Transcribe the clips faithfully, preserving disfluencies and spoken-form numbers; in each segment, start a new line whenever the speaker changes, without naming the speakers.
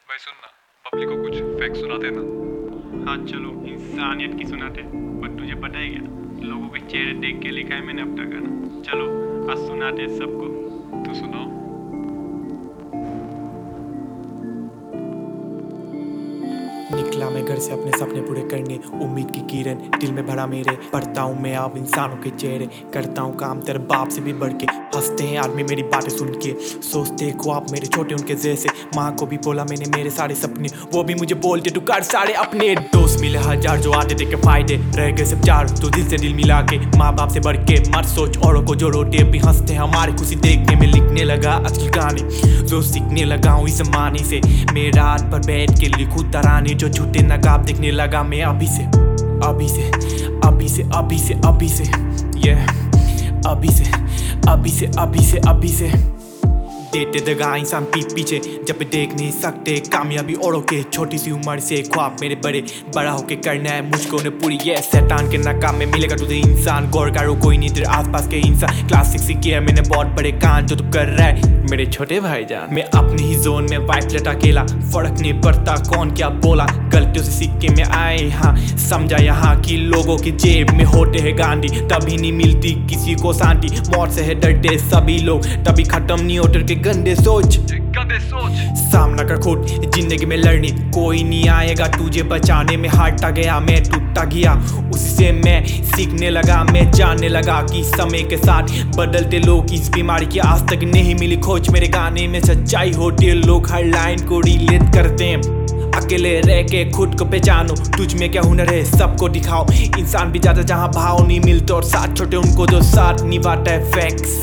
भाई सुन ना, पब्लिक को कुछ फैक्ट सुनाते ना।
हाँ चलो इंसानियत की सुनाते। पर तुझे पता है क्या, लोगों के चेहरे देख के लिखा है मैंने अब तक गाना। चलो आज सुनाते सबको।
तो सुनाओ।
निकला मैं घर से अपने सपने पूरे करने, उम्मीद की किरण दिल में भरा मेरे। पढ़ता हूँ मैं अब इंसानों के चेहरे, करता हूँ काम तेरे बाप से भी बढ़ के। हंसते हैं आदमी मेरी बातें सुन के, सोचते ख्वाब मेरे छोटे उनके जैसे। माँ को भी बोला मैंने मेरे सारे सपने, वो भी मुझे बोलते तू कर सारे अपने। दोस्त मिले हजार जो आते थे के फायदे, रह गए सब चार तो दिल से दिल मिला के। माँ बाप से बढ़ के मत सोच औरों को जो रोते भी हंसते हैं हमारी खुशी देखने में। लिखने लगा असली गाने जो सीखने लगा हूँ इस जमाने से। मैं रात भर बैठ के लिखूं तराने जो झूठे नकाब देखने लगा मैं अभी से अभी से अभी से अभी से अभी से ये अभी से अभी से अभी से अभी से देते दगा इंसान पीठ पीछे जब देख नहीं सकते कामयाबी औरों के। छोटी सी उम्र से ख्वाब मेरे बड़े, बड़ा होके करना है मुझको ने पूरी। ये शैतान के नाकाम में मिलेगा तुझे इंसान, गौर करो कोई नहीं तेरे आसपास के इंसान। क्लास सिक्स की है मैंने बहुत बड़े कान जो तू कर रहा है मेरे छोटे भाईजान। मैं अपनी ही जोन में वाइफ लटा अकेला, फर्क नहीं पड़ता कौन क्या बोला। गलतियों से सीख के मैं आए यहाँ, समझा यहाँ की लोगों की जेब में होते हैं गांधी। तभी नहीं मिलती किसी को शांति, मौत से है डरते सभी लोग। तभी खत्म नहीं होते के गंदे सोच
गंदे सोच।
सामना कर खुद जिंदगी में लड़ने, कोई नहीं आएगा तुझे बचाने में। हारता गया मैं टूटता गया, उसी से मैं सीखने लगा। मैं जानने लगा कि समय के साथ बदलते लोग इस बीमारी की आज तक नहीं मिली खोज। मेरे गाने में सच्चाई होती है, लोग हर लाइन को रिलेट करते हैं। अकेले रह के खुद को पहचानो, तुझ में क्या हुनर है सबको दिखाओ। इंसान भी ज्यादा जहाँ भाव नहीं मिलते और साथ छोटे उनको जो साथ निभाता है। फैक्ट्स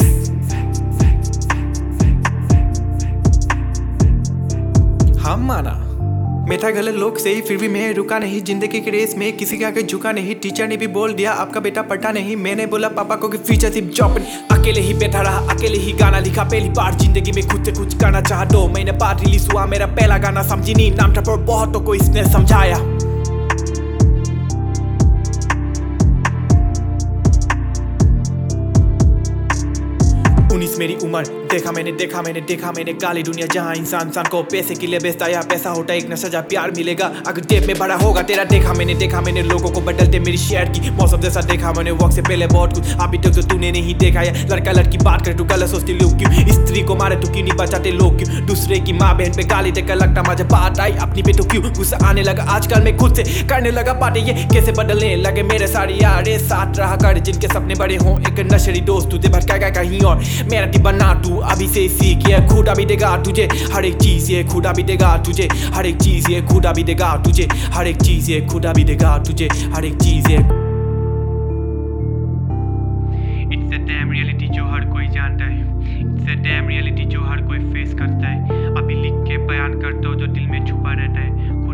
हम माना मैं था गलत लोग से ही, फिर भी मैं रुका नहीं। जिंदगी की रेस में किसी के आगे झुका नहीं। टीचर ने भी बोल दिया आपका बेटा पढ़ा नहीं। मैंने बोला पापा को कि फ्यूचर सिर्फ जॉब नहीं। अकेले ही बैठा रहा, अकेले ही गाना लिखा। पहली बार जिंदगी में खुद से कुछ गाना चाहा। दो महीने बाद रिलीज हुआ मेरा पहला गाना। समझी नहीं नाम था पर बहुतों को इसने समझाया। उन्नीस मेरी उम्र, देखा मैंने देखा मैंने देखा मैंने काली दुनिया जहाँ इंसान इंसान को पैसे के लिए बेचता या पैसा होता एक नशा जहाँ प्यार मिलेगा अगर जेब में बड़ा होगा तेरा। देखा मैंने देखा मैंने लोगों को बदलते मेरी शहर की मौसम जैसा। देखा मैंने वक्त से पहले बहुत कुछ अभी तक जो तूने नहीं देखा है। लड़का लड़की बात करे तू गलत सोचती लोग क्यों, स्त्री को मारे तू क्यों नहीं बचाते लोग क्यों। दूसरे की माँ बहन पे गाली देकर लगता मुझे बात आई अपनी पे तो क्यों गुस्सा आने लगा। आजकल मैं खुद से करने लगा बातें ये कैसे बदलने लगे मेरे सारे यारे। साथ रहा कर जिनके सपने बड़े हों, एक नशरी दोस्त तुझे भटकाएगा कहीं और। मेहनती बना तू अभी से सीख, ये खुदा भी देगा तुझे हर एक चीज। ये खुदा भी देगा तुझे हर एक चीज। ये खुदा भी देगा तुझे हर एक चीज। ये खुदा भी देगा तुझे हर एक चीज। ये
इट्स अ डैम रियलिटी जो हर कोई जानता है। इट्स अ डैम रियलिटी जो हर कोई फेस करता है। अभी लिख के बयान करता हूँ जो दिल में छुपा रहता है।